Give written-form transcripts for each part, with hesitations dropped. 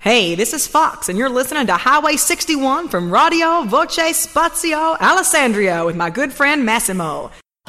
Hey, this is Fox, and you're listening to Highway 61 from Radio Voce Spazio Alessandria with my good friend Massimo.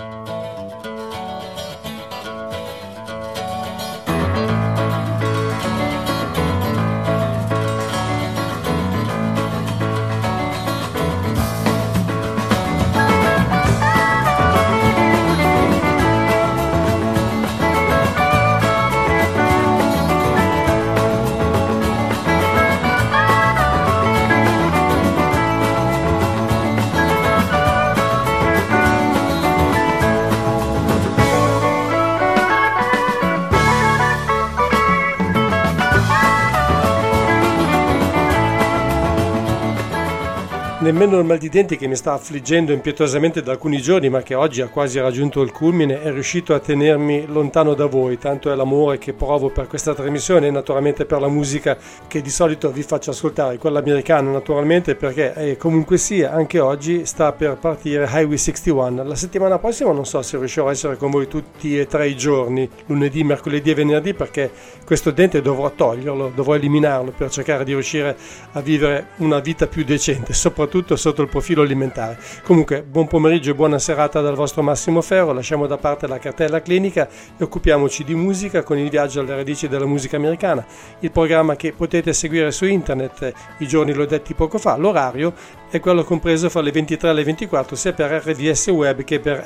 Nemmeno il mal di denti che mi sta affliggendo impietosamente da alcuni giorni, ma che oggi ha quasi raggiunto il culmine, è riuscito a tenermi lontano da voi. Tanto è l'amore che provo per questa trasmissione e naturalmente per la musica che di solito vi faccio ascoltare, quella americana naturalmente, perché comunque sia, anche oggi sta per partire Highway 61. La settimana prossima non so se riuscirò a essere con voi tutti e 3 i giorni, lunedì, mercoledì e venerdì, perché questo dente dovrò toglierlo, dovrò eliminarlo per cercare di riuscire a vivere una vita più decente, soprattutto sotto il profilo alimentare. Comunque, buon pomeriggio e buona serata dal vostro Massimo Ferro. Lasciamo da parte la cartella clinica e occupiamoci di musica con il viaggio alle radici della musica americana, il programma che potete seguire su internet. I giorni l'ho detti poco fa, l'orario è quello compreso fra le 23 e le 24 sia per RVS Web che per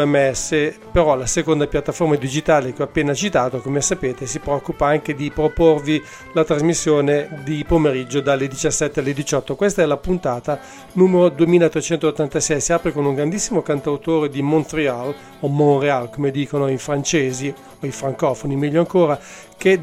RVMS, però la seconda piattaforma digitale che ho appena citato, come sapete, si preoccupa anche di proporvi la trasmissione di pomeriggio dalle 17 alle 18. Questa è la puntata numero 2386, si apre con un grandissimo cantautore di Montreal, o Montréal come dicono i francesi o i francofoni meglio ancora, che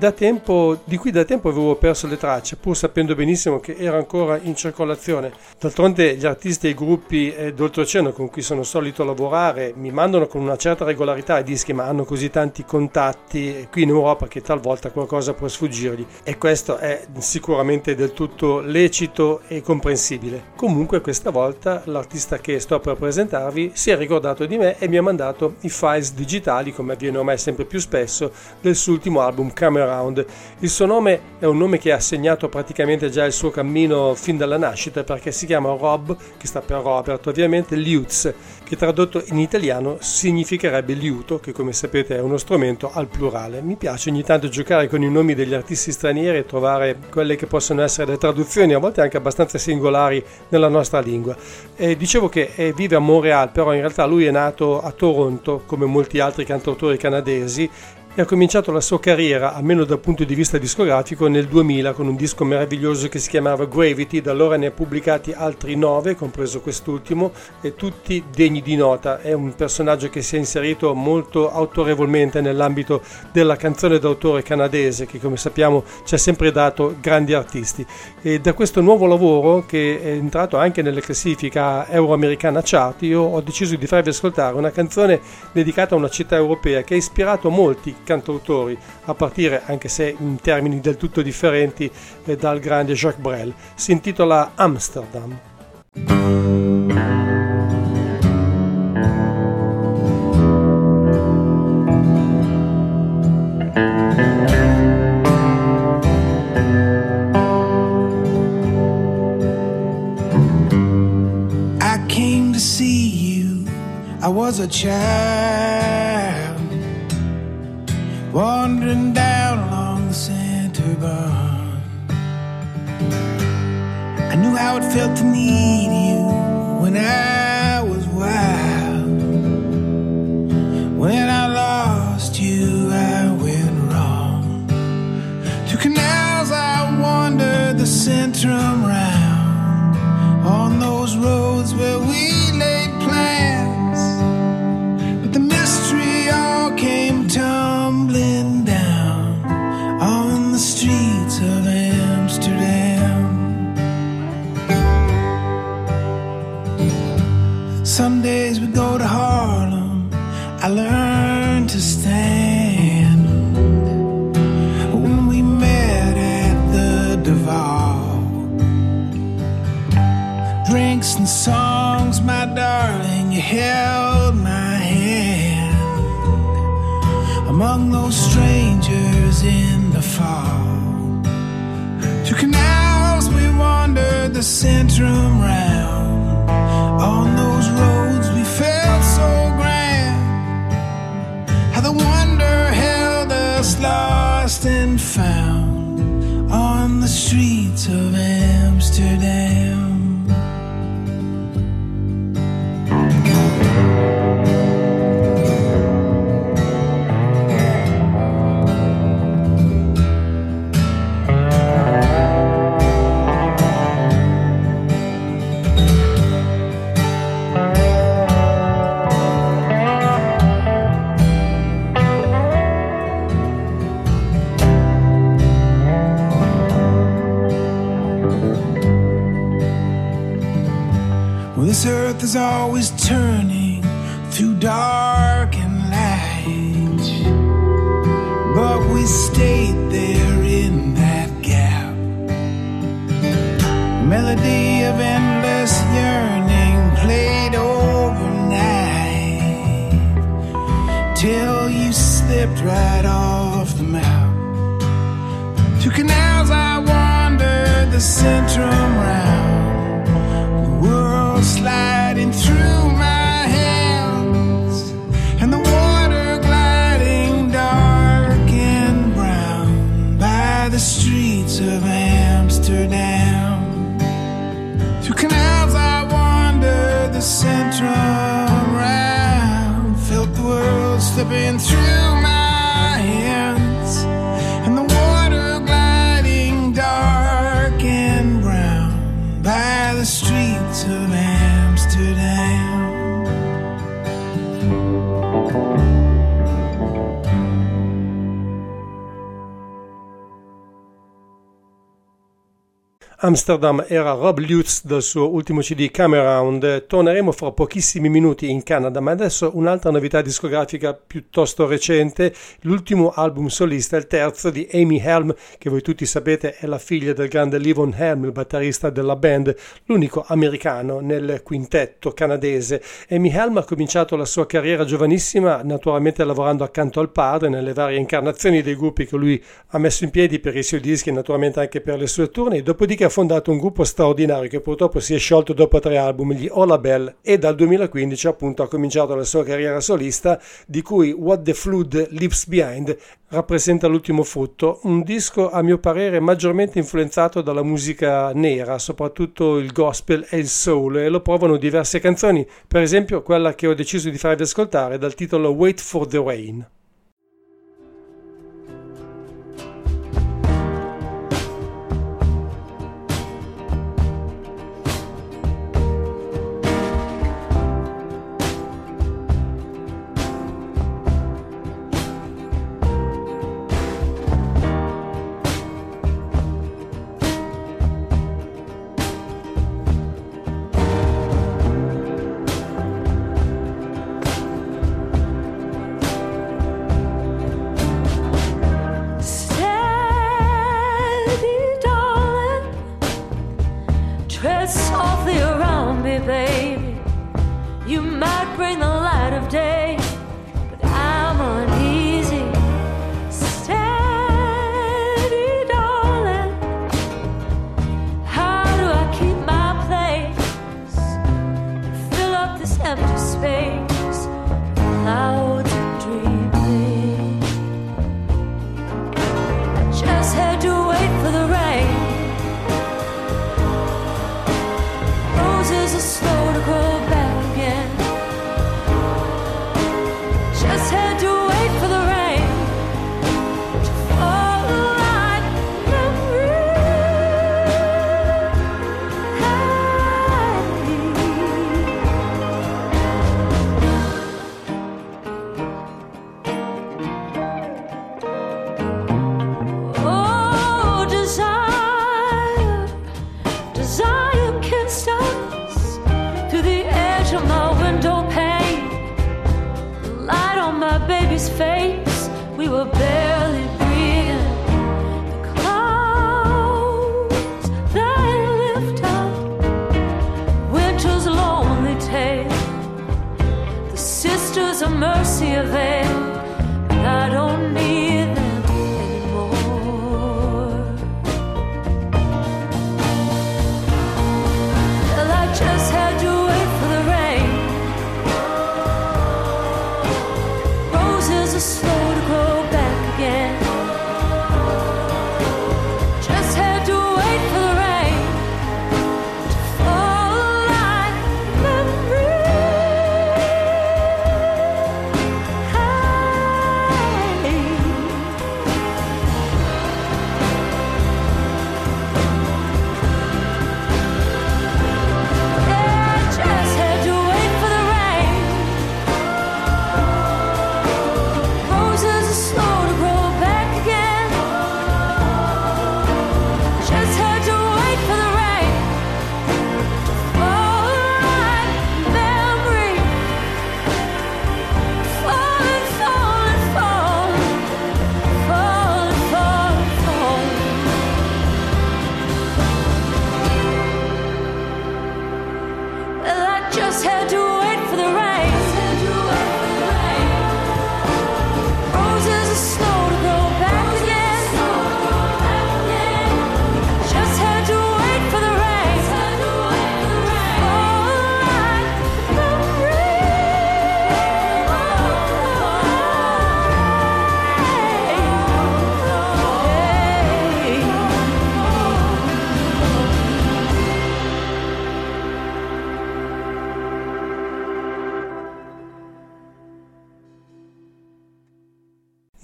di cui da tempo avevo perso le tracce, pur sapendo benissimo che era ancora in circolazione. D'altronde gli artisti e i gruppi d'oltreoceano con cui sono solito lavorare mi mandano con una certa regolarità i dischi, ma hanno così tanti contatti qui in Europa che talvolta qualcosa può sfuggirgli, e questo è sicuramente del tutto lecito e comprensibile. Comunque questa volta l'artista che sto per presentarvi si è ricordato di me e mi ha mandato i files digitali, come avviene ormai sempre più spesso, del suo ultimo album Come Around. Il suo nome è un nome che ha segnato praticamente già il suo cammino fin dalla nascita, perché si chiama Rob, che sta per Robert ovviamente, Lutz, che tradotto in italiano significherebbe liuto, che come sapete è uno strumento al plurale. Mi piace ogni tanto giocare con i nomi degli artisti stranieri e trovare quelle che possono essere le traduzioni, a volte anche abbastanza singolari nella nostra lingua. Dicevo che vive a Montreal, però in realtà lui è nato a Toronto, come molti altri cantautori canadesi, e ha cominciato la sua carriera, almeno dal punto di vista discografico, nel 2000 con un disco meraviglioso che si chiamava Gravity. Da allora ne ha pubblicati altri 9, compreso quest'ultimo, e tutti degni di nota. È un personaggio che si è inserito molto autorevolmente nell'ambito della canzone d'autore canadese, che come sappiamo ci ha sempre dato grandi artisti. E da questo nuovo lavoro, che è entrato anche nelle classifiche euroamericana chart, io ho deciso di farvi ascoltare una canzone dedicata a una città europea che ha ispirato molti cantautori, a partire, anche se in termini del tutto differenti, dal grande Jacques Brel. Si intitola Amsterdam. I came to see you, I was a child wandering down along the center bond. I knew how it felt to need you when I was wild. When I lost you, I went wrong. Through canals I wandered the centrum round, on those roads where we laid plans, but the mystery all came tumbling down on the streets of Amsterdam. Some days we go to Harlem, I learned to stand. When we met at the Duval, drinks and songs, my darling, you held my hand among those strangers in the fall. To connect the centrum round. On those roads we felt so grand, how the wonder held us lost and found on the streets of Amsterdam. This earth is always turning through dark and light, but we stayed there in that gap. Melody of endless yearning played overnight till you slipped right off the map. To canals I wandered, the centrum round, the world sliding through my hands, and the water gliding dark and brown by the streets of Amsterdam. Through canals I wandered, the centrum round, felt the world slipping through my hands, and the water gliding dark and brown by the streets of Amsterdam. Amsterdam era Rob Lutz dal suo ultimo CD Come Around. Torneremo fra pochissimi minuti in Canada, ma adesso un'altra novità discografica piuttosto recente, l'ultimo album solista, il terzo di Amy Helm, che voi tutti sapete è la figlia del grande Levon Helm, il batterista della band, l'unico americano nel quintetto canadese. Amy Helm ha cominciato la sua carriera giovanissima, naturalmente lavorando accanto al padre nelle varie incarnazioni dei gruppi che lui ha messo in piedi per i suoi dischi e naturalmente anche per le sue tournée. Dopodiché ha fondato un gruppo straordinario che purtroppo si è sciolto dopo 3 album, gli All Bell, e dal 2015 appunto ha cominciato la sua carriera solista, di cui What the Flood Leaves Behind rappresenta l'ultimo frutto, un disco a mio parere maggiormente influenzato dalla musica nera, soprattutto il gospel e il soul, e lo provano diverse canzoni, per esempio quella che ho deciso di farvi ascoltare dal titolo Wait for the Rain.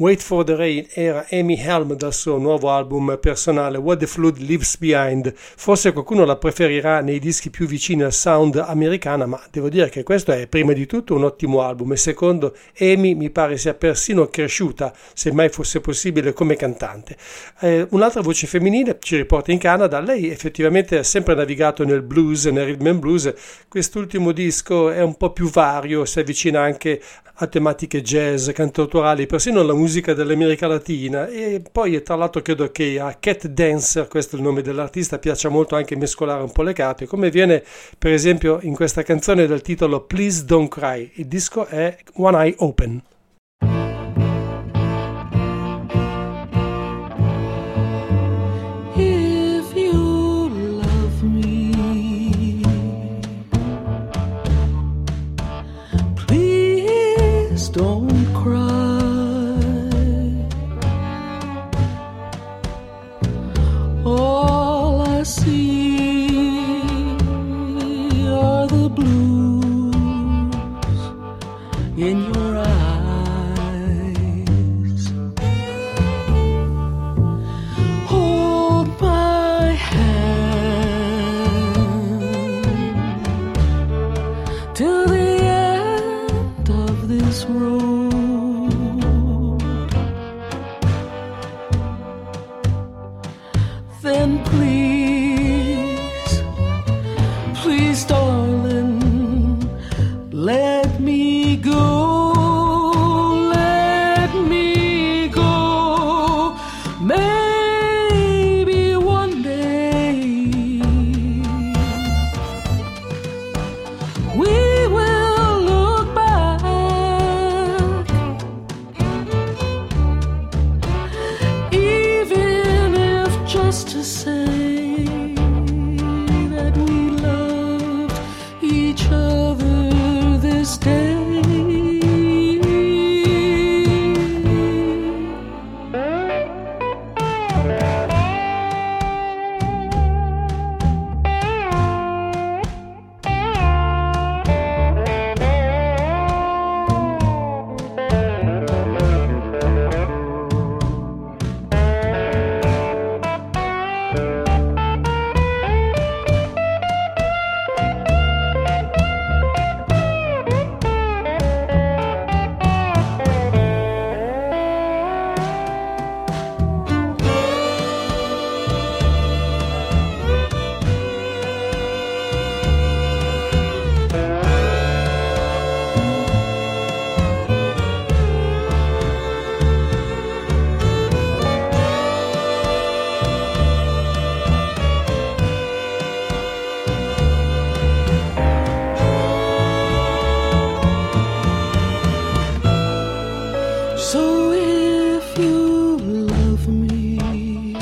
Wait for the Rain era Amy Helm dal suo nuovo album personale What the Flood Leaves Behind. Forse qualcuno la preferirà nei dischi più vicini al sound americana, ma devo dire che questo è prima di tutto un ottimo album e secondo Amy mi pare sia persino cresciuta, se mai fosse possibile, come cantante. Un'altra voce femminile ci riporta in Canada. Lei effettivamente ha sempre navigato nel blues, nel rhythm and blues. Quest'ultimo disco è un po' più vario, si avvicina anche a tematiche jazz, cantautorali, persino alla musica dell'America Latina, e poi tra l'altro credo che a Cat Dancer, questo è il nome dell'artista, piaccia molto anche mescolare un po' le carte, come viene per esempio in questa canzone dal titolo Please Don't Cry. Il disco è One Eye Open. Don't cry. All I see are the blues in your eyes. Hold my hand till the end of this road. Then please, please darling, let me go, let me go. Maybe one day we will look back, even if just to say that we loved each other this day. So if you love me,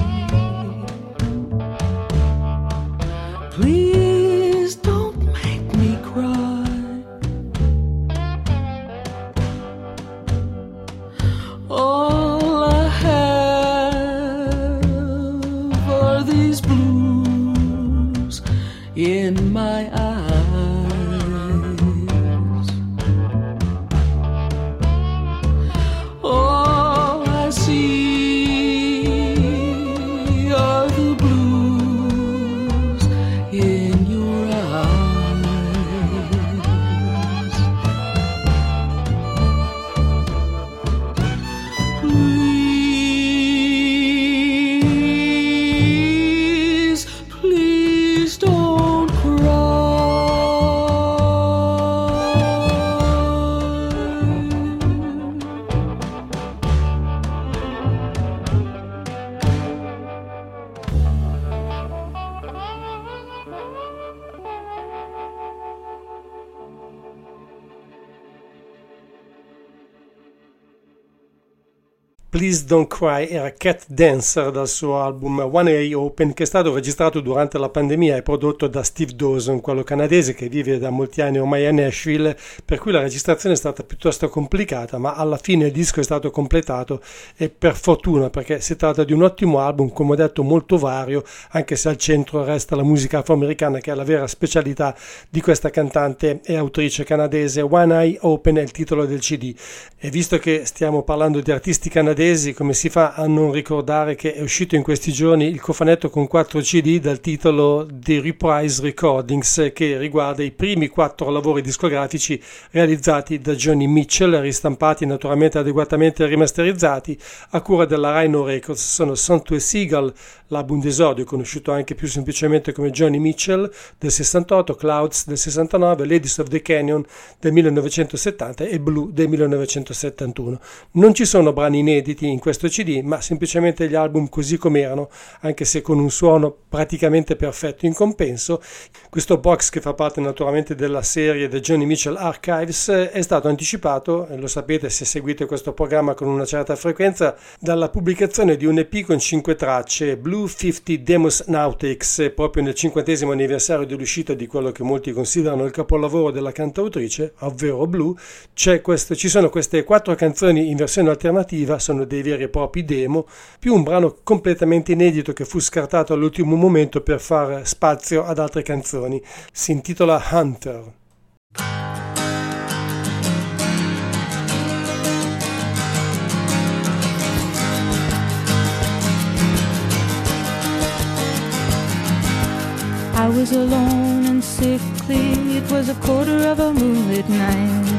please don't make me cry. All I have are these blues in my eyes. All I see are the blues in your eyes. Please, please don't cry. Please Don't Cry era Cat Dancer dal suo album One Eye Open, che è stato registrato durante la pandemia e prodotto da Steve Dawson, quello canadese che vive da molti anni ormai a Nashville, per cui la registrazione è stata piuttosto complicata, ma alla fine il disco è stato completato e per fortuna, perché si tratta di un ottimo album, come ho detto molto vario, anche se al centro resta la musica afroamericana, che è la vera specialità di questa cantante e autrice canadese. One Eye Open è il titolo del CD, e visto che stiamo parlando di artisti canadesi, come si fa a non ricordare che è uscito in questi giorni il cofanetto con 4 CD dal titolo The Reprise Recordings, che riguarda i primi 4 lavori discografici realizzati da Joni Mitchell, ristampati naturalmente adeguatamente rimasterizzati a cura della Rhino Records. Sono Song to a Seagull, l'album d'esordio, conosciuto anche più semplicemente come Joni Mitchell, del 68, Clouds del 69, Ladies of the Canyon del 1970 e Blue del 1971. Non ci sono brani inediti in questo CD, ma semplicemente gli album così com'erano, anche se con un suono praticamente perfetto. In compenso, questo box, che fa parte naturalmente della serie The Joni Mitchell Archives, è stato anticipato, lo sapete se seguite questo programma con una certa frequenza, dalla pubblicazione di un EP con 5 tracce, Blue 50 Demos Nautics, proprio nel 50° anniversario dell'uscita di quello che molti considerano il capolavoro della cantautrice, ovvero Blue. Ci sono queste 4 canzoni in versione alternativa, sono dei veri e propri demo, più un brano completamente inedito che fu scartato all'ultimo momento per far spazio ad altre canzoni. Si intitola Hunter. I was alone and sickly, it was a quarter of a moonlit night.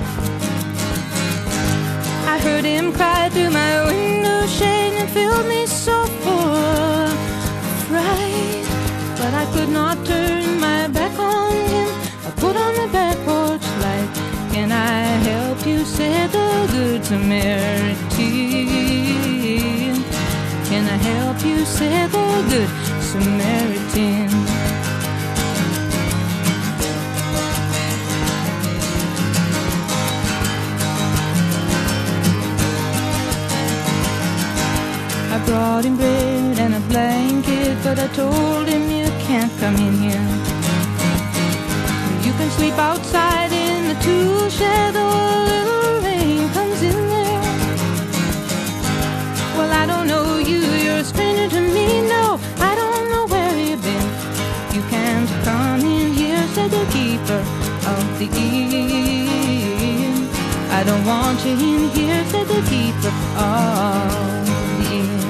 I heard him cry through my window shade and filled me so full of fright. But I could not turn my back on him, I put on the back porch light. Can I help you, said the good Samaritan. Can I help you, said the good Samaritan. I brought him bread and a blanket, but I told him you can't come in here. You can sleep outside in the tool shed, or a little rain comes in there. Well, I don't know you, you're a stranger to me, no, I don't know where you've been. You can't come in here, said the keeper of the inn. I don't want you in here, said the keeper of the inn.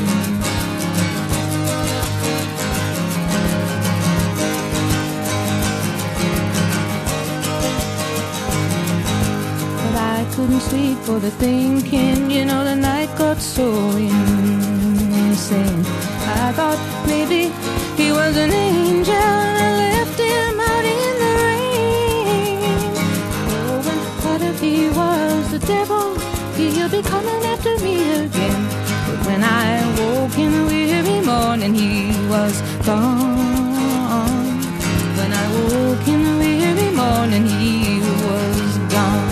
I couldn't sleep for the thinking, you know, the night got so insane. I thought maybe he was an angel and I left him out in the rain. Oh, and what if he was the devil? He'll be coming after me again. But when I woke in the weary morning, he was gone. When I woke in the weary morning, he was gone.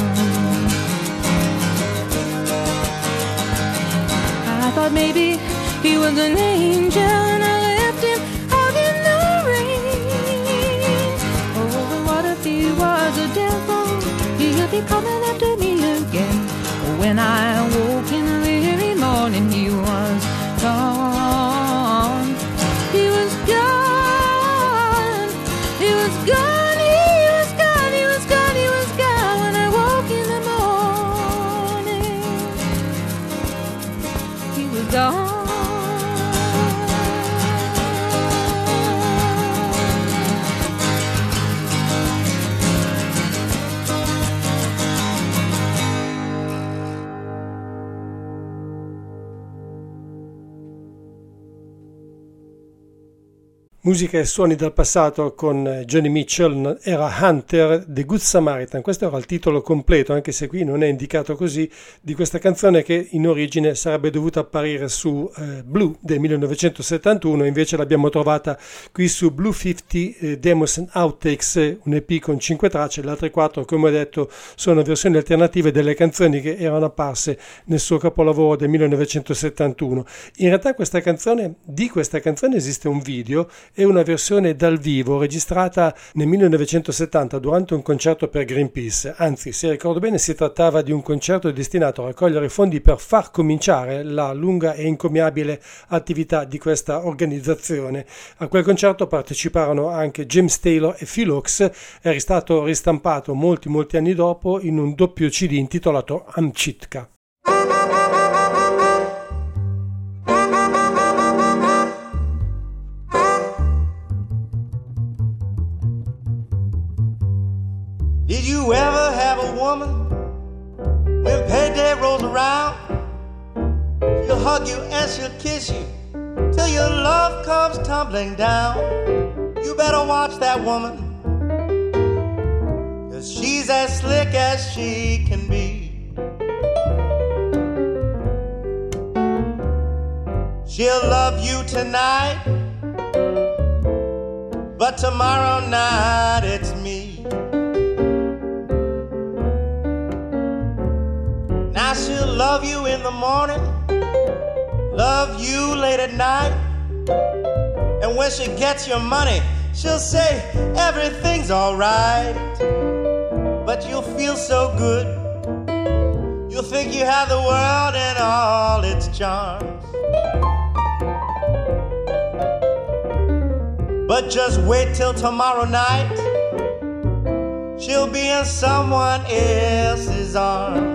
I thought maybe he was an angel and I left him out in the rain. Oh, but what if he was a devil? He'll be coming after me again. When I woke in the weary morning, he was gone. He was gone. He was gone. He was gone. He was gone. He was gone. When I woke in the morning, he was gone. Musica e suoni dal passato con Johnny Mitchell, era Hunter, The Good Samaritan. Questo era il titolo completo, anche se qui non è indicato così, di questa canzone che in origine sarebbe dovuta apparire su Blue del 1971, invece l'abbiamo trovata qui su Blue 50 Demos and Outtakes, un EP con 5 tracce, le altre 4, come ho detto, sono versioni alternative delle canzoni che erano apparse nel suo capolavoro del 1971. In realtà di questa canzone esiste un video e una versione dal vivo registrata nel 1970 durante un concerto per Greenpeace. Anzi, se ricordo bene, si trattava di un concerto destinato a raccogliere fondi per far cominciare la lunga e incommiabile attività di questa organizzazione. A quel concerto parteciparono anche James Taylor e Phil Ochs. È stato ristampato molti anni dopo in un doppio CD intitolato Amchitka. Did you ever have a woman, when payday rolls around, she'll hug you and she'll kiss you till your love comes tumbling down? You better watch that woman, 'cause she's as slick as she can be. She'll love you tonight, but tomorrow night it's me. Now she'll love you in the morning, love you late at night, and when she gets your money, she'll say everything's alright. But you'll feel so good, you'll think you have the world and all its charms. But just wait till tomorrow night, she'll be in someone else's arms.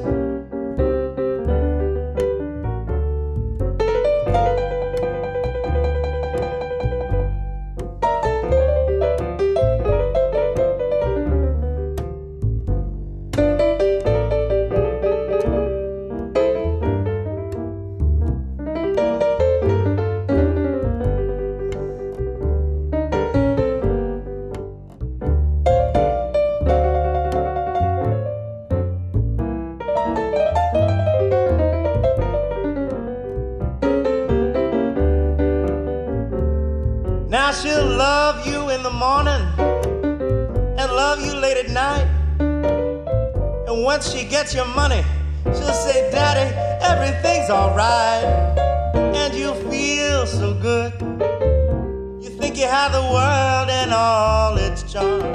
Now she'll love you in the morning and love you late at night. And once she gets your money, she'll say, Daddy, everything's alright. And you'll feel so good, you think you have the world and all its charms.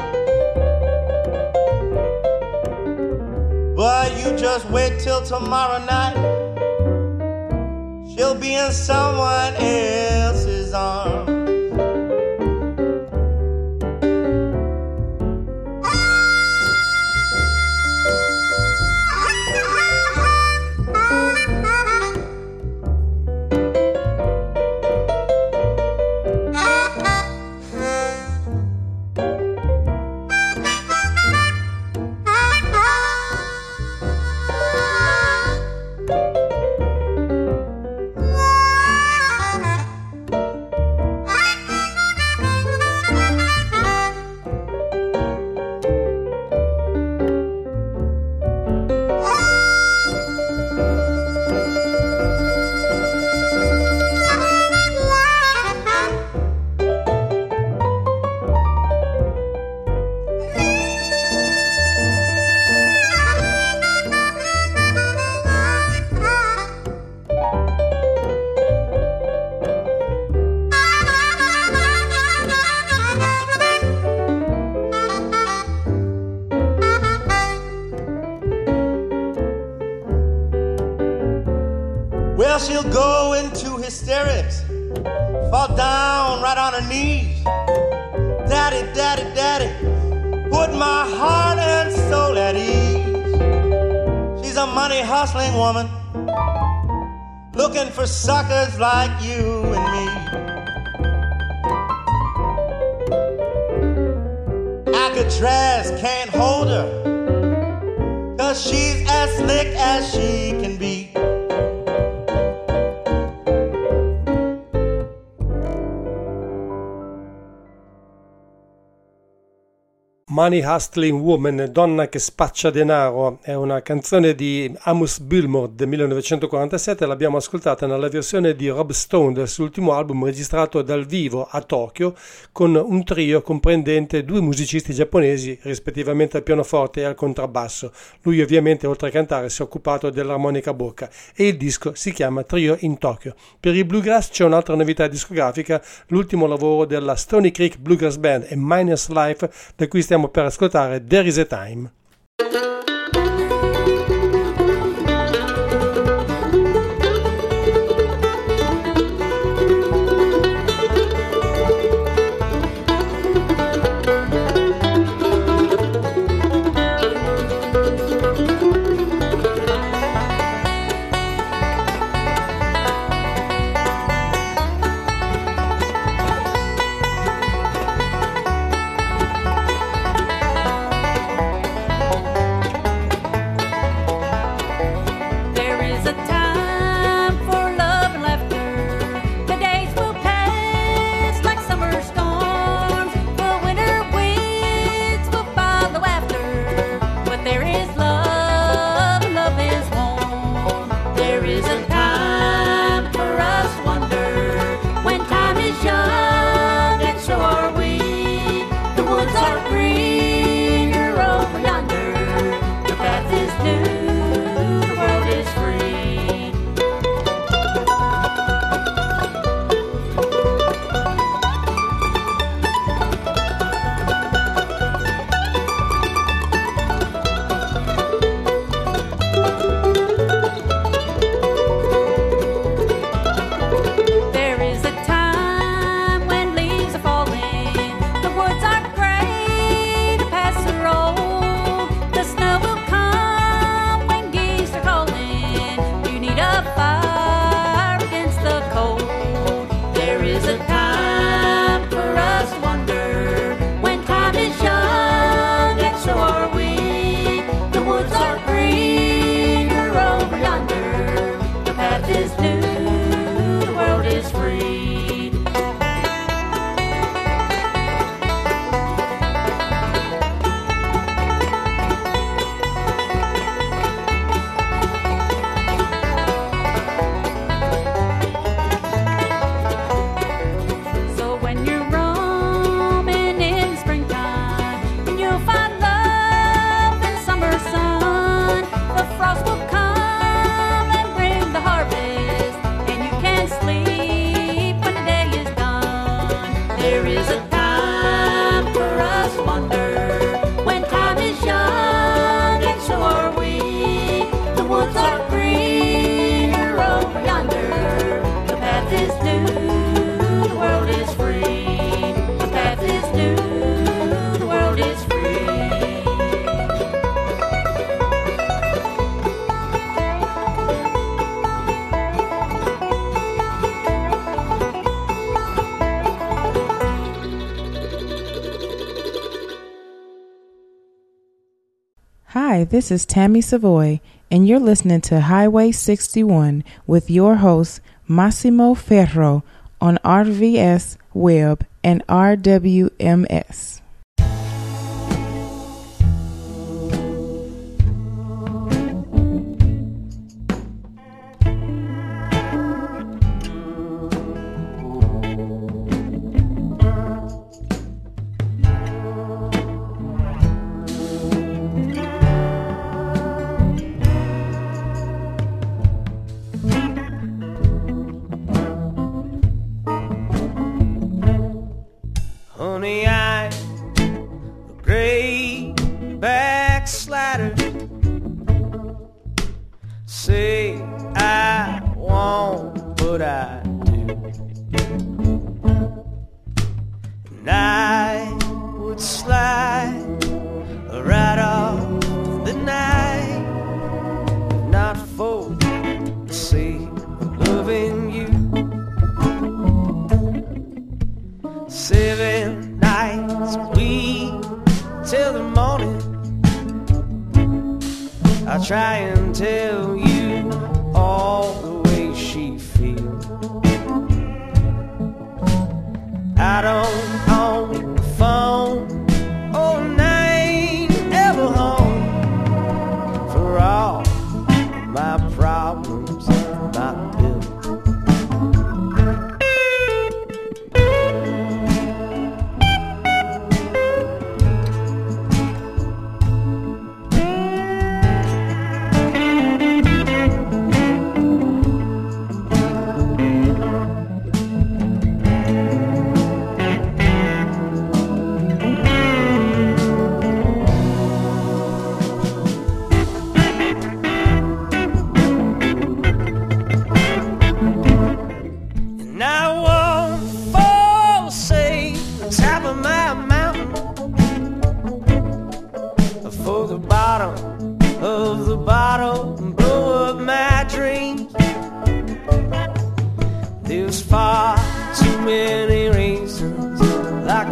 But you just wait till tomorrow night, she'll be in someone else's arms. Well, she'll go into hysterics, fall down right on her knees. Daddy, daddy, daddy, put my heart and soul at ease. She's a money hustling woman, looking for suckers like you and me. Alcatraz can't hold her, 'cause she's as slick as she can be. Money Hustling Woman, donna che spaccia denaro, è una canzone di Amos Bilmore del 1947, l'abbiamo ascoltata nella versione di Rob Stone del suo ultimo album registrato dal vivo a Tokyo con un trio comprendente 2 musicisti giapponesi rispettivamente al pianoforte e al contrabbasso. Lui ovviamente oltre a cantare si è occupato dell'armonica a bocca e il disco si chiama Trio in Tokyo. Per i Bluegrass c'è un'altra novità discografica, l'ultimo lavoro della Stony Creek Bluegrass Band e Miner's Life, da cui stiamo per ascoltare There Is a Time. Hi, this is Tammy Savoy, and you're listening to Highway 61 with your host, Massimo Ferro, on RVS Web and RWMS. Honey, I'm a great backslider. Say I won't, but I do. And I would slide right off the night, not for the sake of loving you. 7 nights a week till the morning, I try and tell you all the way she feels. I don't own the phone all night.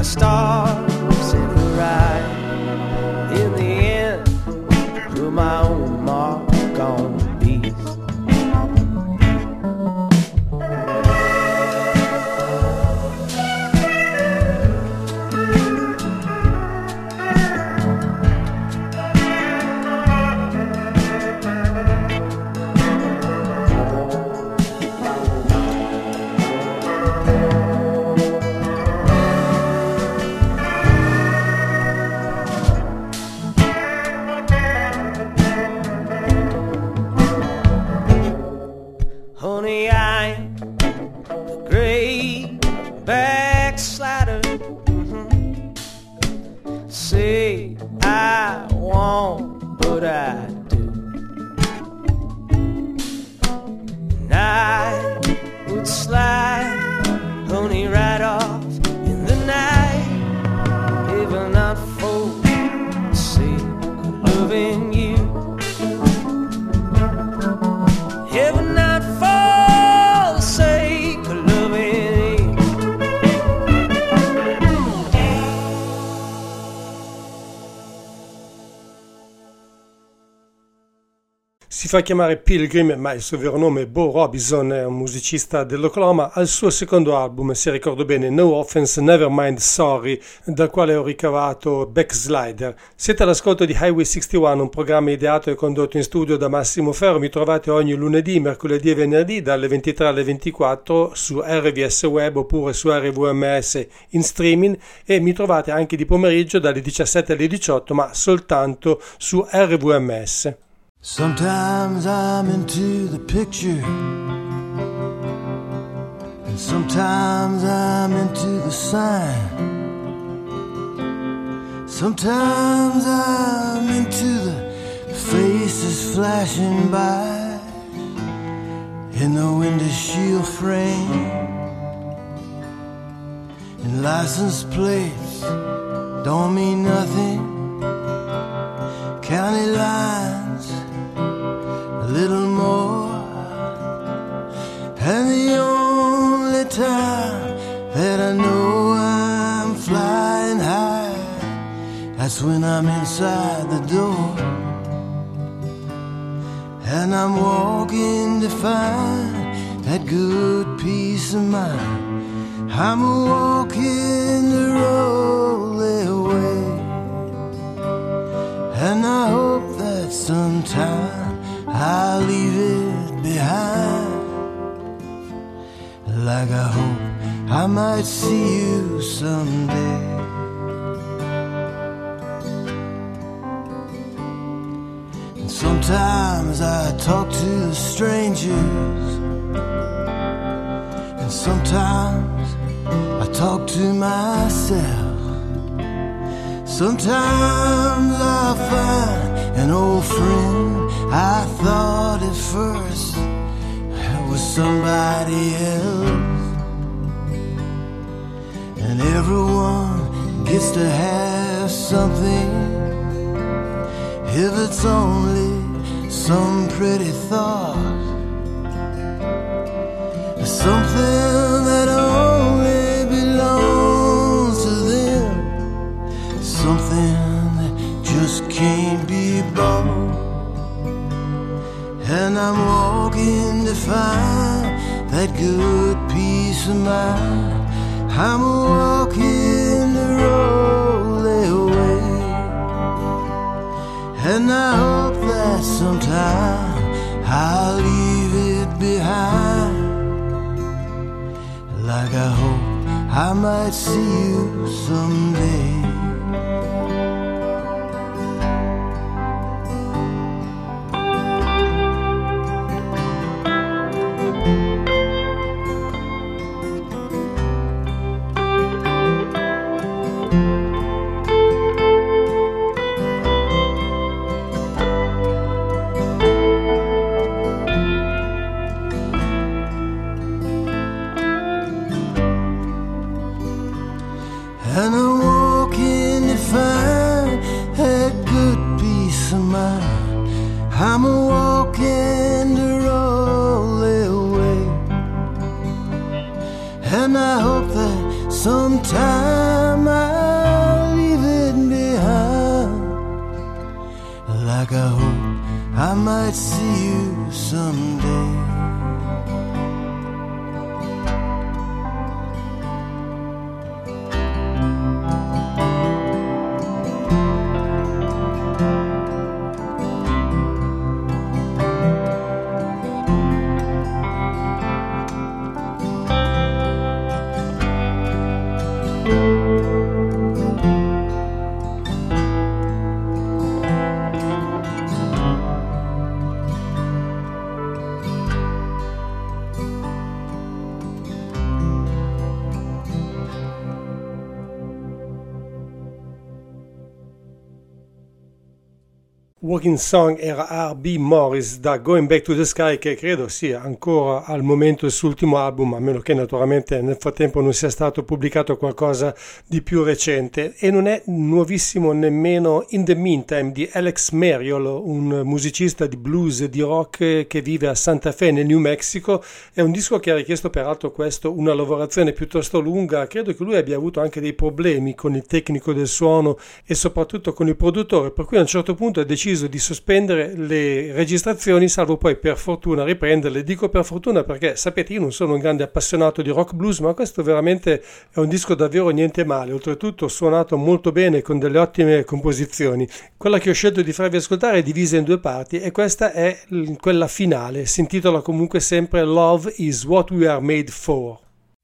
stars in the right. In the end, put my own mark on the beast. Honey, I'm a great backslider. Say I won't, but I do. And I would slide, honey, right off in the night, if not for the sake of loving you. If not for the sake of loving you. Si fa chiamare Pilgrim, ma il suo vero nome è Bo Robison, è un musicista dell'Oklahoma. Al suo secondo album, se ricordo bene, No Offense, Never Mind Sorry, dal quale ho ricavato Backslider. Siete all'ascolto di Highway 61, un programma ideato e condotto in studio da Massimo Ferro. Mi trovate ogni lunedì, mercoledì e venerdì dalle 23 alle 24 su RVS Web oppure su RVMS in streaming, e mi trovate anche di pomeriggio dalle 17 alle 18, ma soltanto su RVMS. Sometimes I'm into the picture, and sometimes I'm into the sign. Sometimes I'm into the faces flashing by in the window shield frame, and license plates don't mean nothing. County lines a little more, and the only time that I know I'm flying high, that's when I'm inside the door, and I'm walking to find that good peace of mind. I'm walking the road away, and I hope that sometime I'll leave it behind, like I hope I might see you someday. And sometimes I talk to strangers, and sometimes I talk to myself. Sometimes I find an old friend I thought at first it was somebody else, and everyone gets to have something, if it's only some pretty thought, something that only belongs to them, something that just can't be bought. And I'm walking to find that good peace of mind. I'm walking the road away, and I hope that sometime I'll leave it behind, like I hope I might see you someday. And I'm walking to find that good peace of mind. I'm walking to roll away, and I hope that sometime I'll leave it behind. Like I hope I might see you someday. Walking Song era R.B. Morris da Going Back to the Sky, che credo sia ancora al momento il suo ultimo album, a meno che naturalmente nel frattempo non sia stato pubblicato qualcosa di più recente. E non è nuovissimo nemmeno In the Meantime di Alex Mariol, un musicista di blues e di rock che vive a Santa Fe nel New Mexico. È un disco che ha richiesto peraltro questo una lavorazione piuttosto lunga. Credo che lui abbia avuto anche dei problemi con il tecnico del suono e soprattutto con il produttore, per cui a un certo punto ha deciso di sospendere le registrazioni, salvo poi per fortuna riprenderle. Dico per fortuna perché sapete, io non sono un grande appassionato di rock blues, ma questo veramente è un disco davvero niente male, oltretutto suonato molto bene con delle ottime composizioni. Quella che ho scelto di farvi ascoltare è divisa in due parti e questa è quella finale, si intitola comunque sempre Love is What We Are Made For.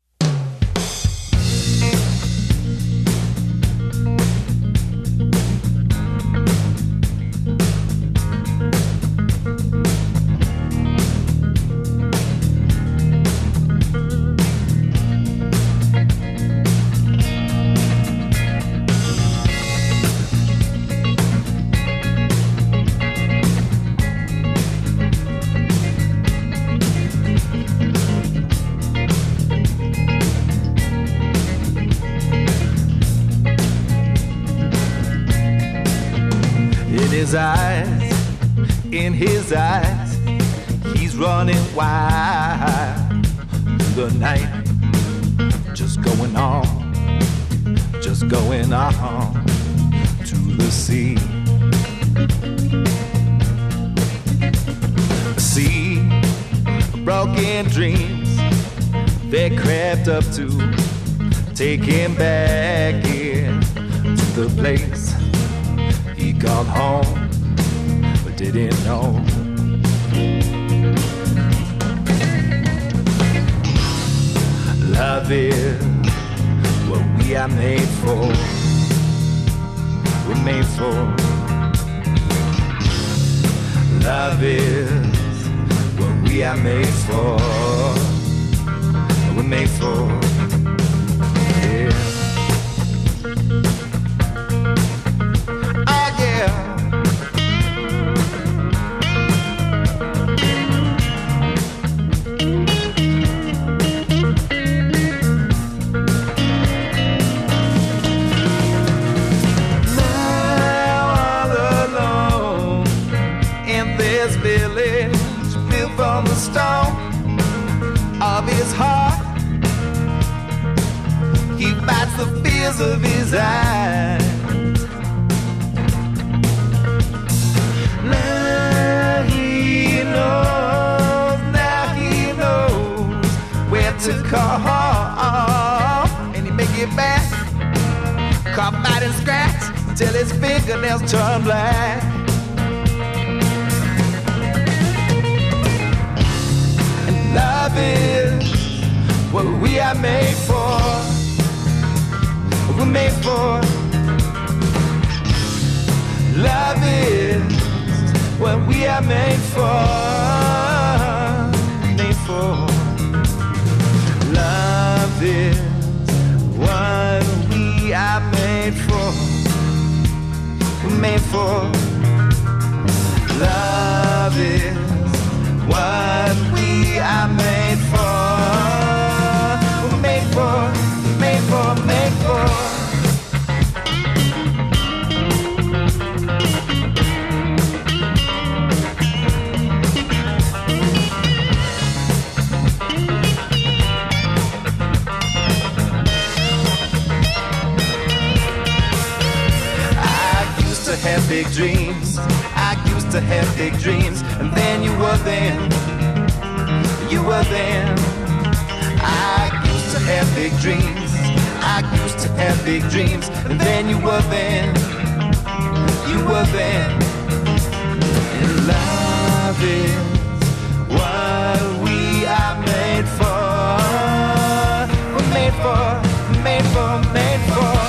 In his eyes, he's running wild through the night, just going on to the sea. See, broken dreams, they crept up to take him back in to the place he called home, but didn't know. Love is what we are made for. We're made for. Love is what we are made for. We're made for. Yeah. Oh yeah. Stone of his heart, he fights the fears of his eyes. Now he knows where to call, and he make it back, carve out and scratch till his fingernails turn black. Love is what we are made for. We're made for. Love is what we are made for. Made for. Love is what we are made for. We're made for. Love is what we are made for. We're made for, made for, made for. have big dreams. I used to have big dreams, and then you were there. You were there. I used to have big dreams. I used to have big dreams, and then you were there. You were there. And love is what we are made for. We're made for, made for, made for.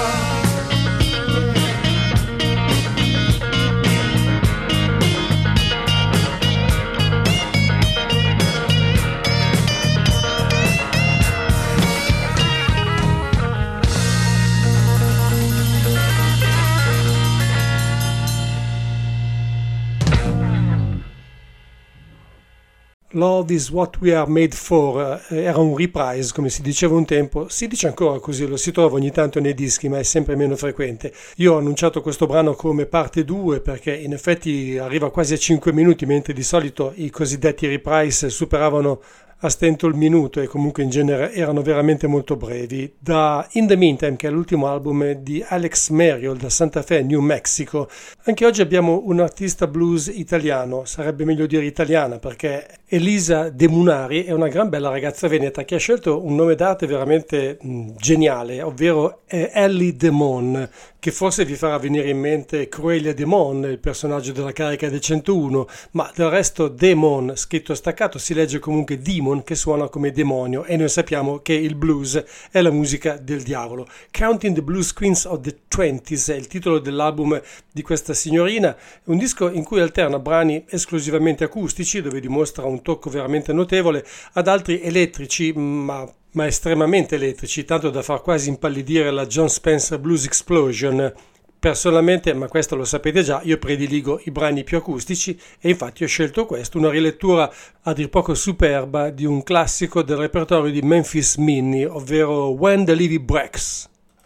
Love is what we are made for, era un reprise, come si diceva un tempo, si dice ancora così, lo si trova ogni tanto nei dischi, ma è sempre meno frequente. Io ho annunciato questo brano come parte 2 perché in effetti arriva quasi a 5 minuti, mentre di solito i cosiddetti reprise superavano a stento il minuto e comunque in genere erano veramente molto brevi. Da In the Meantime, che è l'ultimo album di Alex Merrill da Santa Fe, New Mexico. Anche oggi abbiamo un artista blues italiano, sarebbe meglio dire italiana, perché Elisa De Munari è una gran bella ragazza veneta che ha scelto un nome d'arte veramente geniale, ovvero Ellie Demon, che forse vi farà venire in mente Cruelia Demon, il personaggio della carica del 101, ma del resto Demon, scritto staccato, si legge comunque Demon, che suona come demonio, e noi sappiamo che il blues è la musica del diavolo. Counting the Blues Queens of the 20s è il titolo dell'album di questa signorina, un disco in cui alterna brani esclusivamente acustici, dove dimostra un tocco veramente notevole, ad altri elettrici, ma estremamente elettrici, tanto da far quasi impallidire la John Spencer Blues Explosion. Personalmente, ma questo lo sapete già, io prediligo i brani più acustici e infatti ho scelto questo, una rilettura a dir poco superba di un classico del repertorio di Memphis Minnie, ovvero When the Levee Breaks.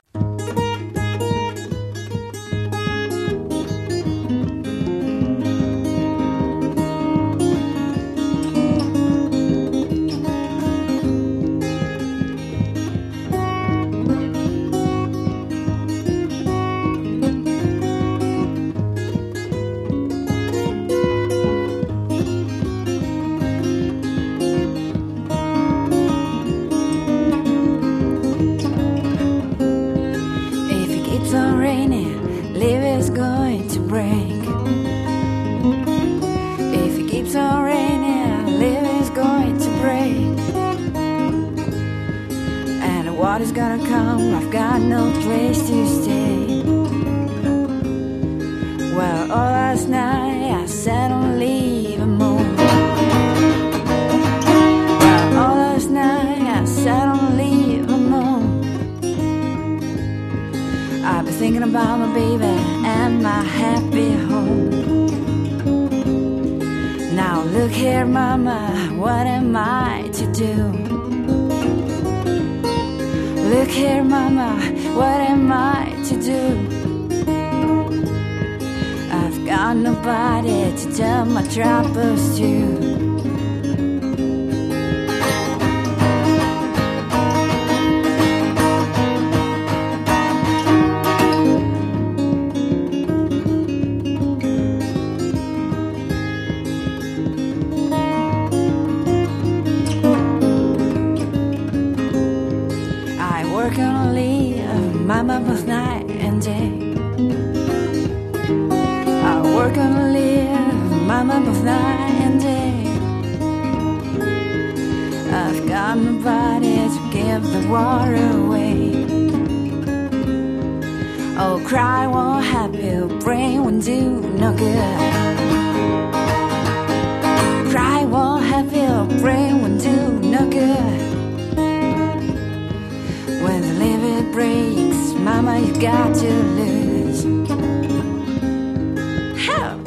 Water's gonna come, I've got no place to stay. Well, all last night I sat on leaving home. Well, all last night I sat on leaving home. I've been thinking about my baby and my happy home. Now look here, mama, what am I to do? Look here, mama, what am I to do? I've got nobody to tell my troubles to. Mama, both night and day. I work on live, mama, both night and day. I've got nobody to give the water away. Oh, cry won't help you, brain won't do no good. Cry won't help you, brain won't do no good. When the levee breaks, mama, you got to lose. How?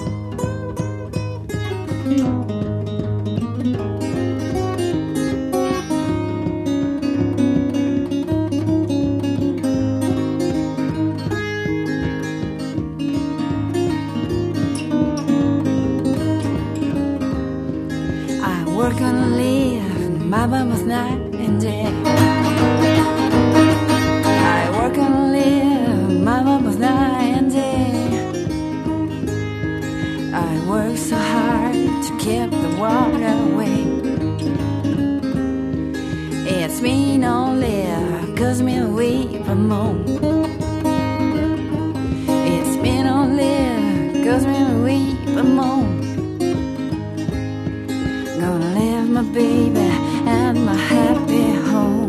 I work on leave, mama, both night and day. Mama, both night and day. baby and my happy home.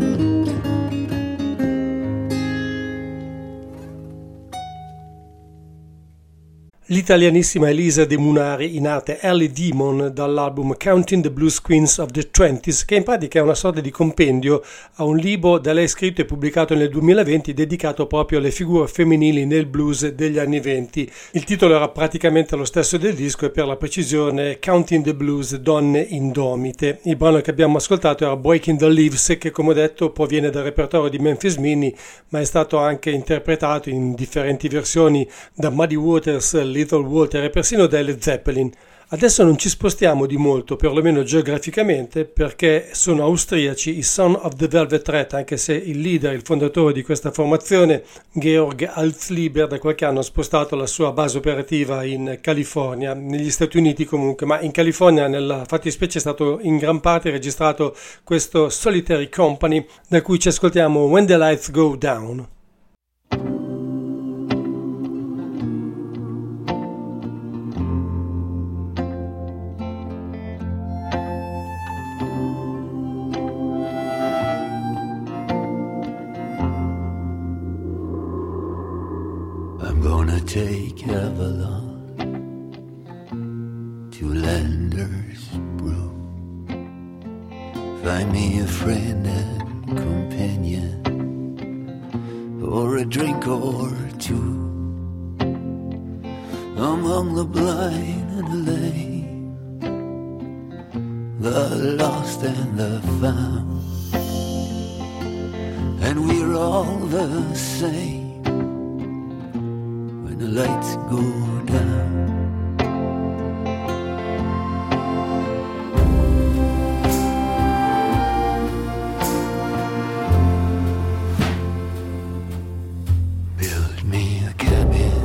L'italianissima Elisa De Munari, in arte Ellie Demon, dall'album Counting the Blues Queens of the Twenties, che in pratica è una sorta di compendio a un libro da lei scritto e pubblicato nel 2020 dedicato proprio alle figure femminili nel blues degli anni 20. Il titolo era praticamente lo stesso del disco e per la precisione Counting the Blues, Donne Indomite. Il brano che abbiamo ascoltato era Breaking the Leaves, che come detto proviene dal repertorio di Memphis Minnie, ma è stato anche interpretato in differenti versioni da Muddy Waters, Little Walter e persino da Led Zeppelin. Adesso non ci spostiamo di molto, perlomeno geograficamente, perché sono austriaci i Son of the Velvet Red, anche se il leader, il fondatore di questa formazione, Georg Altsliber, da qualche anno ha spostato la sua base operativa in California, negli Stati Uniti comunque, ma in California nella fattispecie è stato in gran parte registrato questo Solitary Company, da cui ci ascoltiamo When the Lights Go Down. Take Avalon to Landers Brew. Find me a friend and companion for a drink or two. Among the blind and the lame, the lost and the found, and we're all the same. The lights go down. Build me a cabin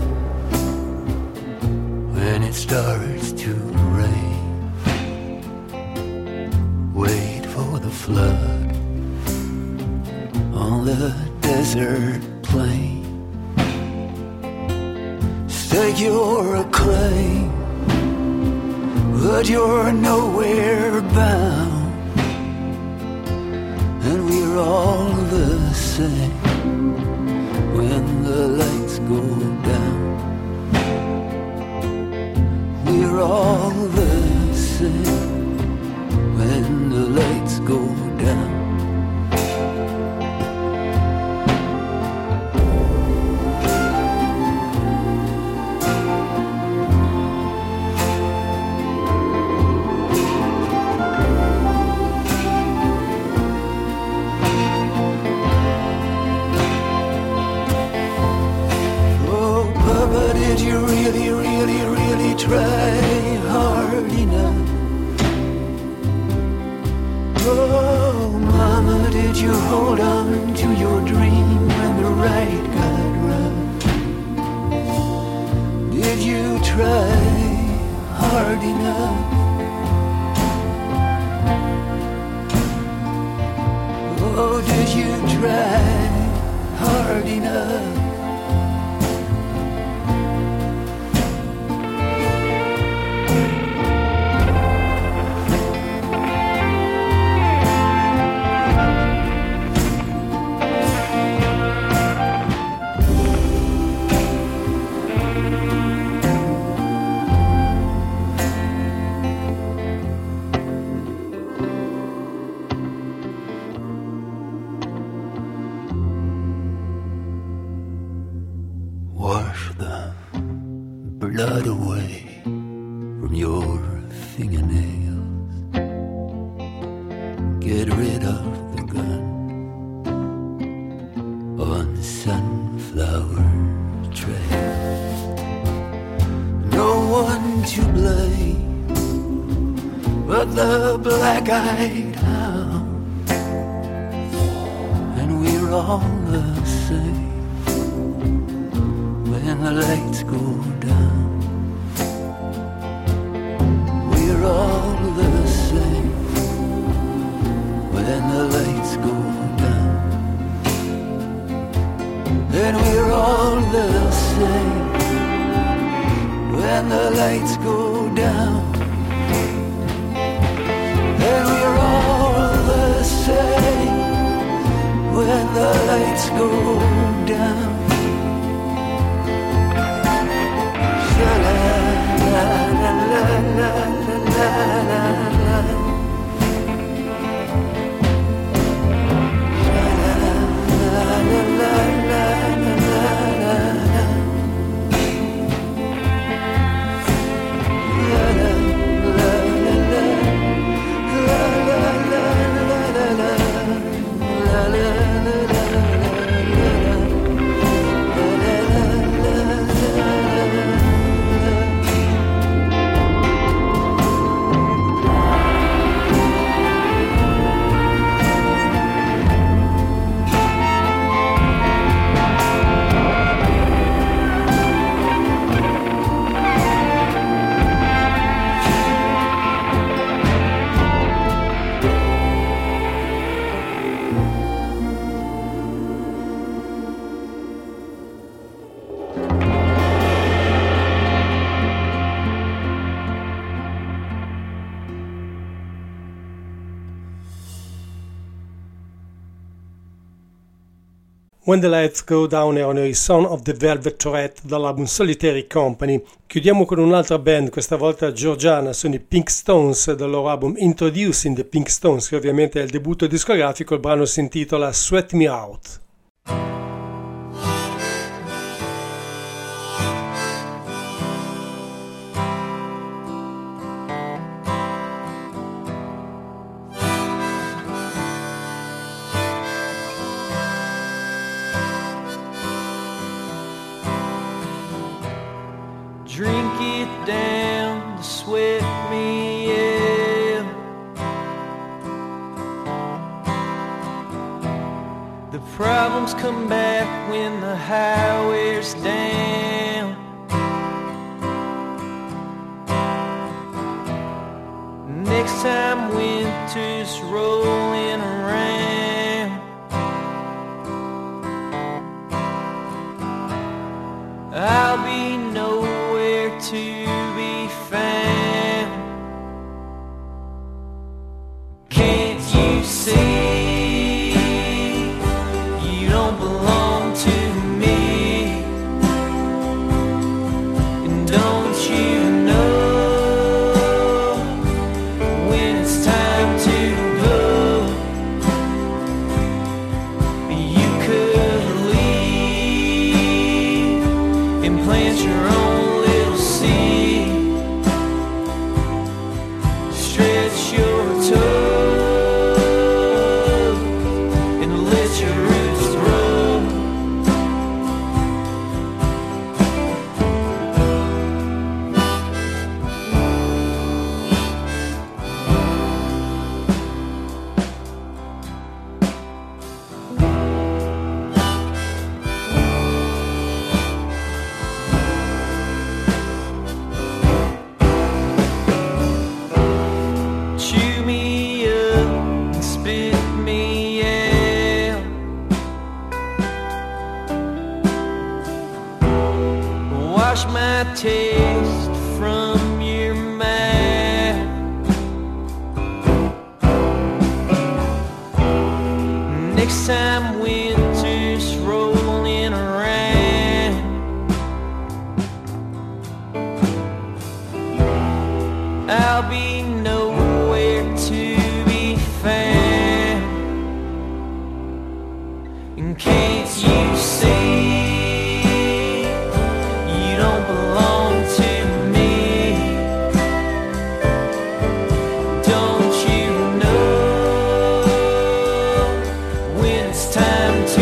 when it starts to rain. Wait for the flood on the desert plain. Take your claim, but you're nowhere bound, and we're all the same when the lights go down. We're all the same when the lights go down. Try hard enough. Oh, mama, did you hold on to your dream when the ride got rough? Did you try hard enough? Oh, did you try hard enough? Blood away from your fingernails. Get rid of the gun on the sunflower trail. No one to blame but the black-eyed hound, and we're all the same when the lights go down. We're all the same when the lights go down. And we're all the same when the lights go down. and we're all the same when the lights go down. When the Lights Go Down erano i Son of the Velvet Tourette dall'album Solitary Company. Chiudiamo con un'altra band, questa volta georgiana, sono i Pink Stones dal loro album Introducing the Pink Stones, che ovviamente è il debutto discografico. Il brano si intitola Sweat Me Out. Drink it down, sweat me out. The problems come back when the high wears down. Next time winter's rolling around, I'll be nowhere to be found. Can't you see you don't belong to me? And don't you know when it's time to go? You could leave and plant your own little seed. Stretch your toes and let your roots grow. Chew me up and spit me out. Wash my taste from your mouth. Next time winter's rolling around, I'll be nowhere to be found. And can't you see you don't belong to me? Don't you know when it's time to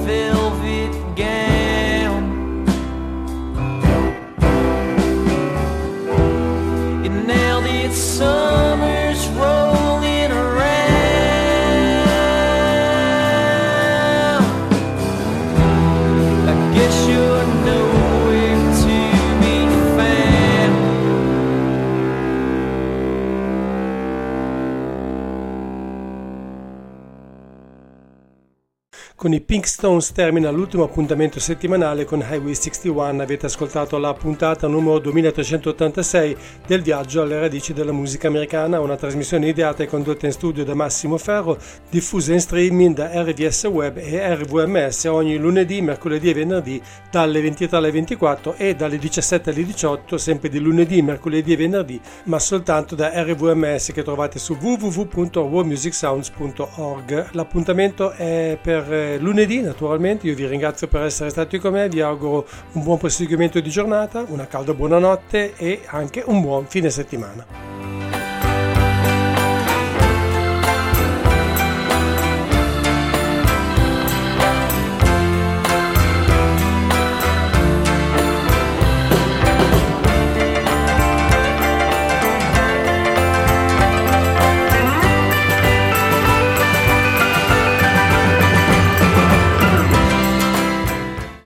velvet gown. And now that summer's rolling around, I guess you're nowhere to be found. Con i Pink Stones termina l'ultimo appuntamento settimanale con Highway 61. Avete ascoltato la puntata numero 2386 del viaggio alle radici della musica americana, una trasmissione ideata e condotta in studio da Massimo Ferro, diffusa in streaming da RVS Web e RVMS ogni lunedì, mercoledì e venerdì dalle 23 alle 24 e dalle 17 alle 18, sempre di lunedì, mercoledì e venerdì, ma soltanto da RVMS, che trovate su www.worldmusicsounds.org. L'appuntamento è per lunedì, naturalmente. Io vi ringrazio per essere stati con me, vi auguro un buon proseguimento di giornata, una calda buonanotte e anche un buon fine settimana.